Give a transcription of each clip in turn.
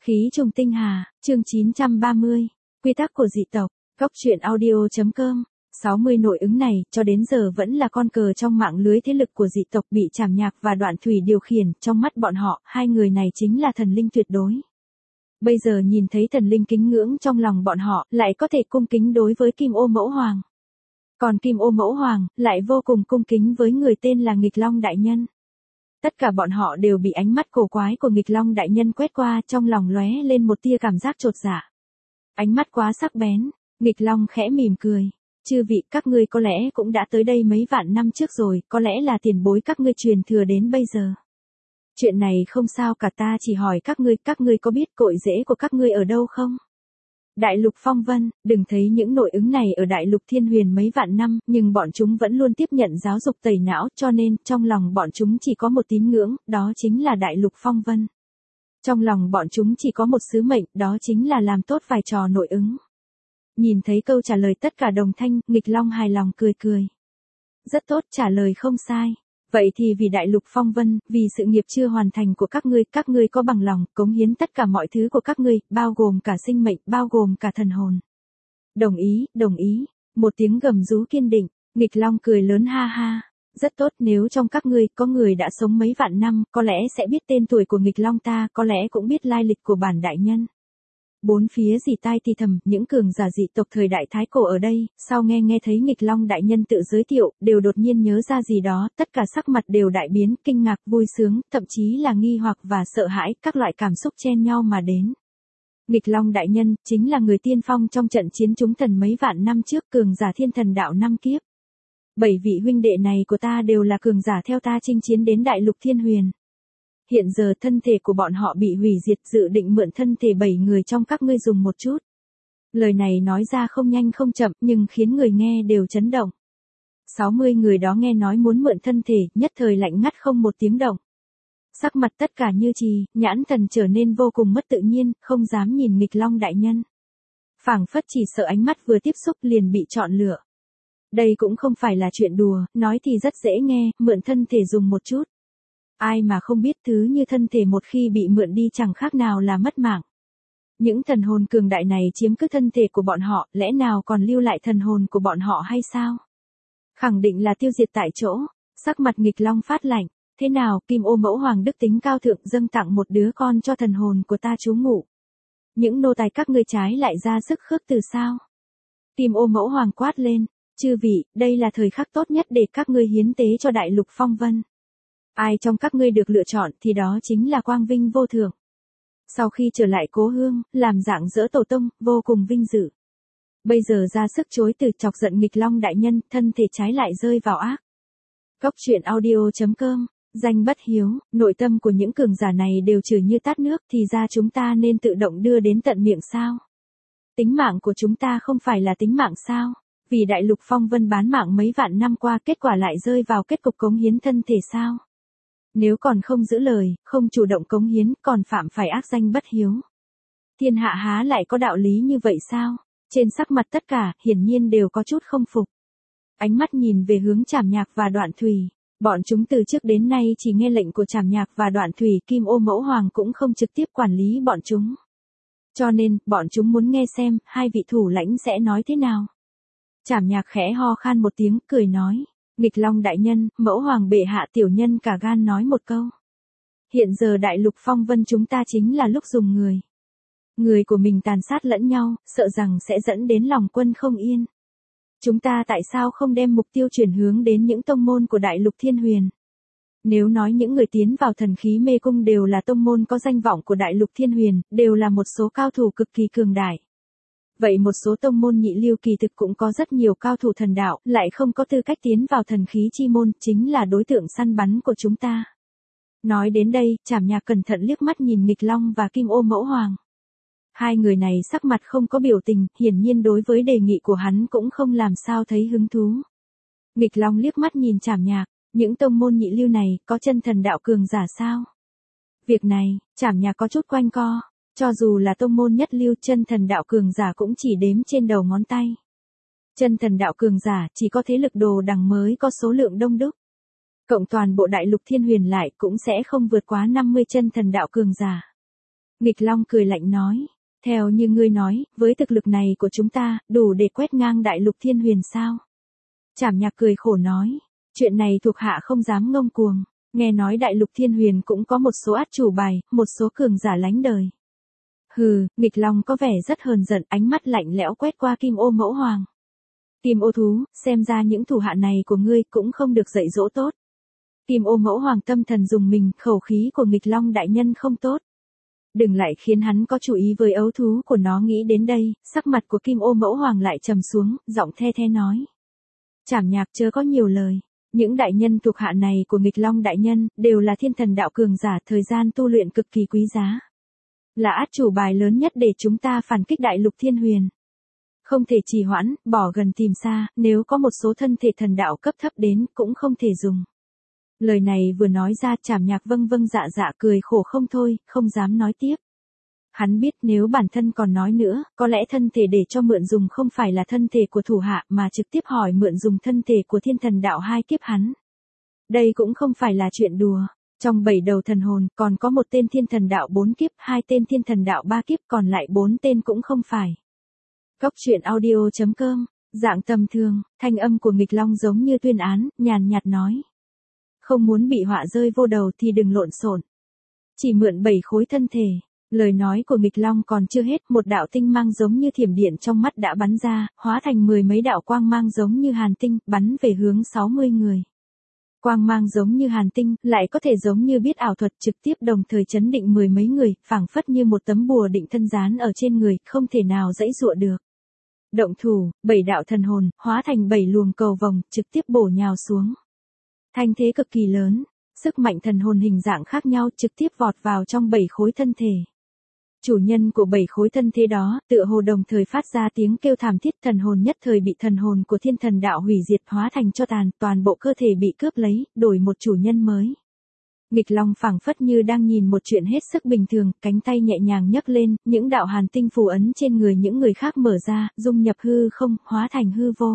Khí trùng tinh hà, chương 930, quy tắc của dị tộc, Cốc truyện audio.com. 60 nội ứng này, cho đến giờ vẫn là con cờ trong mạng lưới thế lực của dị tộc bị Trảm Nhạc và Đoạn Thủy điều khiển, trong mắt bọn họ, hai người này chính là thần linh tuyệt đối. Bây giờ nhìn thấy thần linh kính ngưỡng trong lòng bọn họ, lại có thể cung kính đối với Kim Ô Mẫu Hoàng. Còn Kim Ô Mẫu Hoàng, lại vô cùng cung kính với người tên là Nghịch Long Đại Nhân. Tất cả bọn họ đều bị ánh mắt cổ quái của Nghịch Long Đại Nhân quét qua, trong lòng lóe lên một tia cảm giác chột dạ. Ánh mắt quá sắc bén, Nghịch Long khẽ mỉm cười. Chư vị, các ngươi có lẽ cũng đã tới đây mấy vạn năm trước rồi, có lẽ là tiền bối các ngươi truyền thừa đến bây giờ. Chuyện này không sao cả, ta chỉ hỏi các ngươi có biết cội rễ của các ngươi ở đâu không? Đại lục Phong Vân, đừng thấy những nội ứng này ở Đại lục Thiên Huyền mấy vạn năm, nhưng bọn chúng vẫn luôn tiếp nhận giáo dục tẩy não, cho nên, trong lòng bọn chúng chỉ có một tín ngưỡng, đó chính là Đại lục Phong Vân. Trong lòng bọn chúng chỉ có một sứ mệnh, đó chính là làm tốt vai trò nội ứng. Nhìn thấy câu trả lời tất cả đồng thanh, Nghịch Long hài lòng cười cười. Rất tốt, trả lời không sai. Vậy thì vì Đại lục Phong Vân, vì sự nghiệp chưa hoàn thành của các ngươi có bằng lòng cống hiến tất cả mọi thứ của các ngươi, bao gồm cả sinh mệnh, bao gồm cả thần hồn. Đồng ý, đồng ý. Một tiếng gầm rú kiên định, Nghịch Long cười lớn ha ha. Rất tốt, nếu trong các ngươi có người đã sống mấy vạn năm, có lẽ sẽ biết tên tuổi của Nghịch Long ta, có lẽ cũng biết lai lịch của bản đại nhân. Bốn phía rỉ tai thì thầm, những cường giả dị tộc thời đại Thái Cổ ở đây, sau nghe thấy Nghịch Long Đại Nhân tự giới thiệu, đều đột nhiên nhớ ra gì đó, tất cả sắc mặt đều đại biến, kinh ngạc, vui sướng, thậm chí là nghi hoặc và sợ hãi, các loại cảm xúc chen nhau mà đến. Nghịch Long Đại Nhân, chính là người tiên phong trong trận chiến chúng thần mấy vạn năm trước, cường giả thiên thần đạo năm kiếp. 7 vị huynh đệ này của ta đều là cường giả theo ta chinh chiến đến Đại lục Thiên Huyền. Hiện giờ thân thể của bọn họ bị hủy diệt, dự định mượn thân thể 7 người trong các ngươi dùng một chút. Lời này nói ra không nhanh không chậm, nhưng khiến người nghe đều chấn động. 60 người đó nghe nói muốn mượn thân thể, nhất thời lạnh ngắt không một tiếng động. Sắc mặt tất cả như trì, nhãn thần trở nên vô cùng mất tự nhiên, không dám nhìn Nghịch Long Đại Nhân. Phảng phất chỉ sợ ánh mắt vừa tiếp xúc liền bị chọn lựa. Đây cũng không phải là chuyện đùa, nói thì rất dễ nghe, mượn thân thể dùng một chút. Ai mà không biết thứ như thân thể một khi bị mượn đi chẳng khác nào là mất mạng. Những thần hồn cường đại này chiếm cứ thân thể của bọn họ, lẽ nào còn lưu lại thần hồn của bọn họ hay sao? Khẳng định là tiêu diệt tại chỗ. Sắc mặt Nghịch Long phát lạnh. Thế nào, Kim Ô Mẫu Hoàng đức tính cao thượng dâng tặng một đứa con cho thần hồn của ta trú ngụ. Những nô tài các ngươi trái lại ra sức khước từ sao? Kim Ô Mẫu Hoàng quát lên. Chư vị, đây là thời khắc tốt nhất để các ngươi hiến tế cho Đại lục Phong Vân. Ai trong các ngươi được lựa chọn thì đó chính là quang vinh vô thượng. Sau khi trở lại cố hương, làm dạng dỡ tổ tông, vô cùng vinh dự. Bây giờ ra sức chối từ, chọc giận Nghịch Long Đại Nhân, thân thể trái lại rơi vào ác. Cốc truyện audio.com, danh bất hiếu, nội tâm của những cường giả này đều chửi như tát nước, thì ra chúng ta nên tự động đưa đến tận miệng sao? Tính mạng của chúng ta không phải là tính mạng sao? Vì Đại lục Phong Vân bán mạng mấy vạn năm qua, kết quả lại rơi vào kết cục cống hiến thân thể sao? Nếu còn không giữ lời, không chủ động cống hiến, còn phạm phải ác danh bất hiếu. Thiên hạ há lại có đạo lý như vậy sao? Trên sắc mặt tất cả, hiển nhiên đều có chút không phục. Ánh mắt nhìn về hướng Trảm Nhạc và Đoạn Thủy. Bọn chúng từ trước đến nay chỉ nghe lệnh của Trảm Nhạc và Đoạn Thủy, Kim Ô Mẫu Hoàng cũng không trực tiếp quản lý bọn chúng. Cho nên, bọn chúng muốn nghe xem, hai vị thủ lãnh sẽ nói thế nào. Trảm Nhạc khẽ ho khan một tiếng, cười nói. Nghịch Long Đại Nhân, Mẫu Hoàng bệ hạ, tiểu nhân cả gan nói một câu. Hiện giờ Đại lục Phong Vân chúng ta chính là lúc dùng người. Người của mình tàn sát lẫn nhau, sợ rằng sẽ dẫn đến lòng quân không yên. Chúng ta tại sao không đem mục tiêu chuyển hướng đến những tông môn của Đại lục Thiên Huyền? Nếu nói những người tiến vào thần khí mê cung đều là tông môn có danh vọng của Đại lục Thiên Huyền, đều là một số cao thủ cực kỳ cường đại. Vậy một số tông môn nhị lưu kỳ thực cũng có rất nhiều cao thủ thần đạo, lại không có tư cách tiến vào thần khí chi môn, chính là đối tượng săn bắn của chúng ta. Nói đến đây, Trảm Nhạc cẩn thận liếc mắt nhìn Nghịch Long và Kim Ô Mẫu Hoàng. Hai người này sắc mặt không có biểu tình, hiển nhiên đối với đề nghị của hắn cũng không làm sao thấy hứng thú. Nghịch Long liếc mắt nhìn Trảm Nhạc, những tông môn nhị lưu này, có chân thần đạo cường giả sao? Việc này, Trảm Nhạc có chút quanh co. Cho dù là tông môn nhất lưu, chân thần đạo cường giả cũng chỉ đếm trên đầu ngón tay. Chân thần đạo cường giả chỉ có thế lực đồ đằng mới có số lượng đông đúc. Cộng toàn bộ Đại lục Thiên Huyền lại cũng sẽ không vượt quá 50 chân thần đạo cường giả. Nghịch Long cười lạnh nói. Theo như ngươi nói, với thực lực này của chúng ta, đủ để quét ngang đại lục thiên huyền sao? Trảm Nhạc cười khổ nói. Chuyện này thuộc hạ không dám ngông cuồng. Nghe nói đại lục thiên huyền cũng có một số át chủ bài, một số cường giả lánh đời. Hừ, Nghịch Long có vẻ rất hờn giận, ánh mắt lạnh lẽo quét qua Kim Ô Mẫu Hoàng. Kim Ô thú, xem ra những thủ hạ này của ngươi cũng không được dạy dỗ tốt. Kim Ô Mẫu Hoàng tâm thần dùng mình, khẩu khí của Nghịch Long đại nhân không tốt. Đừng lại khiến hắn có chú ý với ấu thú của nó. Nghĩ đến đây, sắc mặt của Kim Ô Mẫu Hoàng lại trầm xuống, giọng the the nói. Trảm Nhạc chớ có nhiều lời. Những đại nhân thuộc hạ này của Nghịch Long đại nhân, đều là thiên thần đạo cường giả, thời gian tu luyện cực kỳ quý giá. Là át chủ bài lớn nhất để chúng ta phản kích đại lục thiên huyền. Không thể trì hoãn, bỏ gần tìm xa, nếu có một số thân thể thần đạo cấp thấp đến, cũng không thể dùng. Lời này vừa nói ra, Trảm Nhạc vâng vâng dạ dạ cười khổ không thôi, không dám nói tiếp. Hắn biết nếu bản thân còn nói nữa, có lẽ thân thể để cho mượn dùng không phải là thân thể của thủ hạ mà trực tiếp hỏi mượn dùng thân thể của thiên thần đạo 2 kiếp hắn. Đây cũng không phải là chuyện đùa. Trong 7 đầu thần hồn còn có một tên thiên thần đạo 4 kiếp, 2 tên thiên thần đạo 3 kiếp, còn lại 4 tên cũng không phải. Cốc truyện audio.com, dạng tầm thường, thanh âm của Nghịch Long giống như tuyên án, nhàn nhạt nói. Không muốn bị họa rơi vô đầu thì đừng lộn xộn. Chỉ mượn 7 khối thân thể. Lời nói của Nghịch Long còn chưa hết, một đạo tinh mang giống như thiểm điện trong mắt đã bắn ra, hóa thành 10 mấy đạo quang mang giống như hàn tinh, bắn về hướng 60 người. Quang mang giống như hàn tinh, lại có thể giống như biết ảo thuật, trực tiếp đồng thời chấn định 10 mấy người, phảng phất như một tấm bùa định thân dán ở trên người, không thể nào giãy giụa được. Động thủ, 7 đạo thần hồn, hóa thành 7 luồng cầu vồng, trực tiếp bổ nhào xuống. Thanh thế cực kỳ lớn, sức mạnh thần hồn hình dạng khác nhau trực tiếp vọt vào trong 7 khối thân thể. Chủ nhân của 7 khối thân thế đó, tựa hồ đồng thời phát ra tiếng kêu thảm thiết, thần hồn nhất thời bị thần hồn của thiên thần đạo hủy diệt, hóa thành tro tàn, toàn bộ cơ thể bị cướp lấy, đổi một chủ nhân mới. Nghịch Long phảng phất như đang nhìn một chuyện hết sức bình thường, cánh tay nhẹ nhàng nhấc lên, những đạo hàn tinh phù ấn trên người những người khác mở ra, dung nhập hư không, hóa thành hư vô.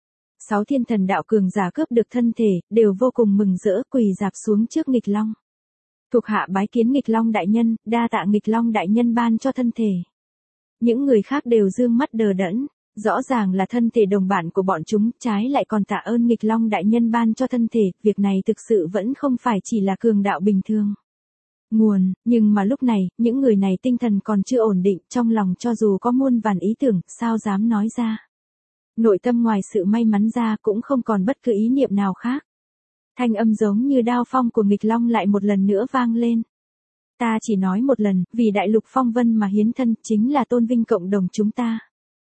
6 thiên thần đạo cường giả cướp được thân thể, đều vô cùng mừng rỡ, quỳ rạp xuống trước Nghịch Long. Thuộc hạ bái kiến Nghịch Long đại nhân, đa tạ Nghịch Long đại nhân ban cho thân thể. Những người khác đều dương mắt đờ đẫn, rõ ràng là thân thể đồng bạn của bọn chúng, trái lại còn tạ ơn Nghịch Long đại nhân ban cho thân thể, việc này thực sự vẫn không phải chỉ là cường đạo bình thường. Nhưng mà lúc này, những người này tinh thần còn chưa ổn định, trong lòng cho dù có muôn vàn ý tưởng, sao dám nói ra. Nội tâm ngoài sự may mắn ra cũng không còn bất cứ ý niệm nào khác. Thanh âm giống như đao phong của Nghịch Long lại một lần nữa vang lên. Ta chỉ nói một lần, vì đại lục phong vân mà hiến thân, chính là tôn vinh cộng đồng chúng ta.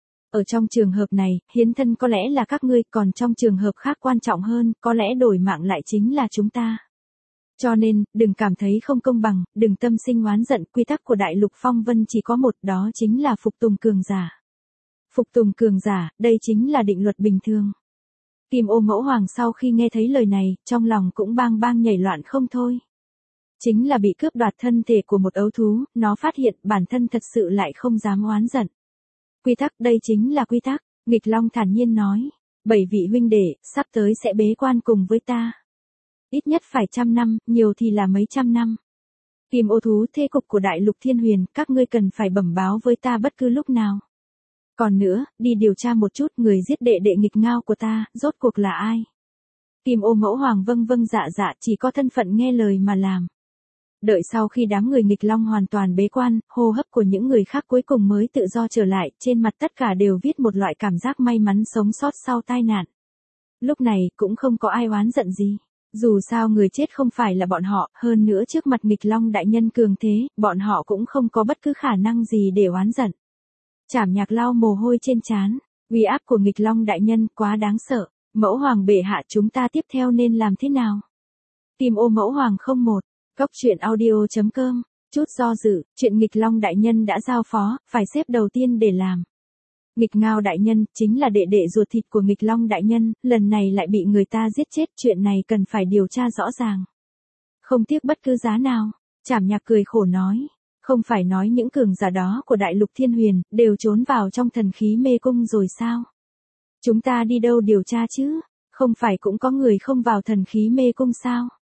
Ở trong trường hợp này, hiến thân có lẽ là các ngươi, còn trong trường hợp khác quan trọng hơn, có lẽ đổi mạng lại chính là chúng ta. Cho nên, đừng cảm thấy không công bằng, đừng tâm sinh oán giận, quy tắc của đại lục phong vân chỉ có một, đó chính là phục tùng cường giả. Phục tùng cường giả, đây chính là định luật bình thường. Kim Ô Mẫu Hoàng sau khi nghe thấy lời này, trong lòng cũng bang bang nhảy loạn không thôi. Chính là bị cướp đoạt thân thể của một ấu thú, nó phát hiện bản thân thật sự lại không dám oán giận. Quy tắc, đây chính là quy tắc, Nghịch Long thản nhiên nói. 7 vị huynh đệ, sắp tới sẽ bế quan cùng với ta. Ít nhất phải 100 năm, nhiều thì là mấy trăm năm. Kim Ô thú thế cục của đại lục thiên huyền, các ngươi cần phải bẩm báo với ta bất cứ lúc nào. Còn nữa, đi điều tra một chút người giết đệ đệ Nghịch Ngao của ta, rốt cuộc là ai? Kim Ô Mẫu Hoàng vâng vâng dạ dạ, chỉ có thân phận nghe lời mà làm. Đợi sau khi đám người Nghịch Long hoàn toàn bế quan, hô hấp của những người khác cuối cùng mới tự do trở lại, trên mặt tất cả đều viết một loại cảm giác may mắn sống sót sau tai nạn. Lúc này, cũng không có ai oán giận gì. Dù sao người chết không phải là bọn họ, hơn nữa trước mặt Nghịch Long đại nhân cường thế, bọn họ cũng không có bất cứ khả năng gì để oán giận. Trảm Nhạc lau mồ hôi trên trán, uy áp của Nghịch Long đại nhân quá đáng sợ, Mẫu Hoàng bệ hạ, chúng ta tiếp theo nên làm thế nào? Kim Ô Mẫu Hoàng 01, Cốc truyện audio.com, chút do dự, chuyện Nghịch Long đại nhân đã giao phó, phải xếp đầu tiên để làm. Nghịch Ngao đại nhân, chính là đệ đệ ruột thịt của Nghịch Long đại nhân, lần này lại bị người ta giết chết, chuyện này cần phải điều tra rõ ràng. Không tiếc bất cứ giá nào, Trảm Nhạc cười khổ nói. Không phải nói những cường giả đó của đại lục thiên huyền, đều trốn vào trong thần khí mê cung rồi sao? Chúng ta đi đâu điều tra chứ? Không phải cũng có người không vào thần khí mê cung sao?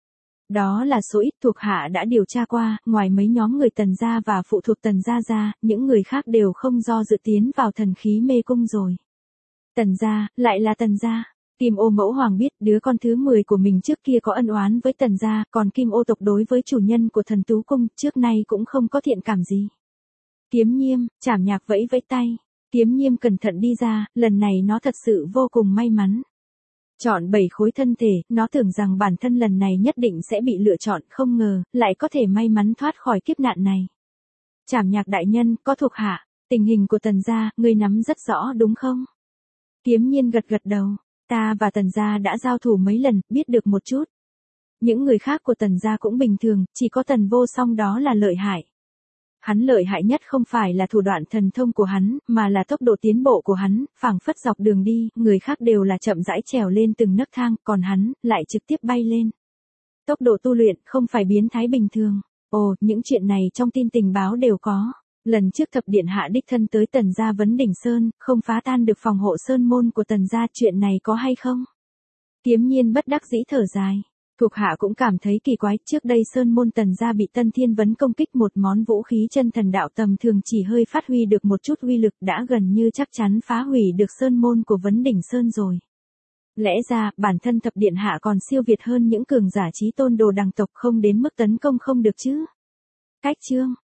Đó là số ít, thuộc hạ đã điều tra qua, ngoài mấy nhóm người Tần gia và phụ thuộc Tần gia ra, những người khác đều không do dự tiến vào thần khí mê cung rồi. Tần gia, lại là Tần gia. Kim Ô mẫu hoàng biết đứa con thứ 10 của mình trước kia có ân oán với Tần gia, còn Kim Ô tộc đối với chủ nhân của Thần Tú Cung trước nay cũng không có thiện cảm gì. Kiếm Nhiêm, Trảm Nhạc vẫy vẫy tay. Kiếm Nhiêm cẩn thận đi ra, lần này nó thật sự vô cùng may mắn. Chọn 7 khối thân thể, nó tưởng rằng bản thân lần này nhất định sẽ bị lựa chọn, không ngờ, lại có thể may mắn thoát khỏi kiếp nạn này. Trảm Nhạc đại nhân, có thuộc hạ, tình hình của Tần gia, ngươi nắm rất rõ đúng không? Kiếm Nhiên gật gật đầu, ta và Tần gia đã giao thủ mấy lần, biết được một chút. Những người khác của Tần gia cũng bình thường, chỉ có Tần Vô Song đó là lợi hại. Hắn lợi hại nhất không phải là thủ đoạn thần thông của hắn, mà là tốc độ tiến bộ của hắn, phảng phất dọc đường đi, người khác đều là chậm rãi trèo lên từng nấc thang, còn hắn, lại trực tiếp bay lên. Tốc độ tu luyện không phải biến thái bình thường. Ồ, những chuyện này trong tin tình báo đều có. Lần trước thập điện hạ đích thân tới Tần gia vấn đỉnh sơn, không phá tan được phòng hộ sơn môn của Tần gia, chuyện này có hay không? Kiếm Nhiên bất đắc dĩ thở dài. Thuộc hạ cũng cảm thấy kỳ quái, trước đây sơn môn Tần gia bị Tân Thiên Vấn công kích một món vũ khí chân thần đạo tầm thường chỉ hơi phát huy được một chút uy lực đã gần như chắc chắn phá hủy được sơn môn của vấn đỉnh sơn rồi. Lẽ ra, bản thân thập điện hạ còn siêu việt hơn những cường giả chí tôn đồ đằng tộc, không đến mức tấn công không được chứ. Cách chương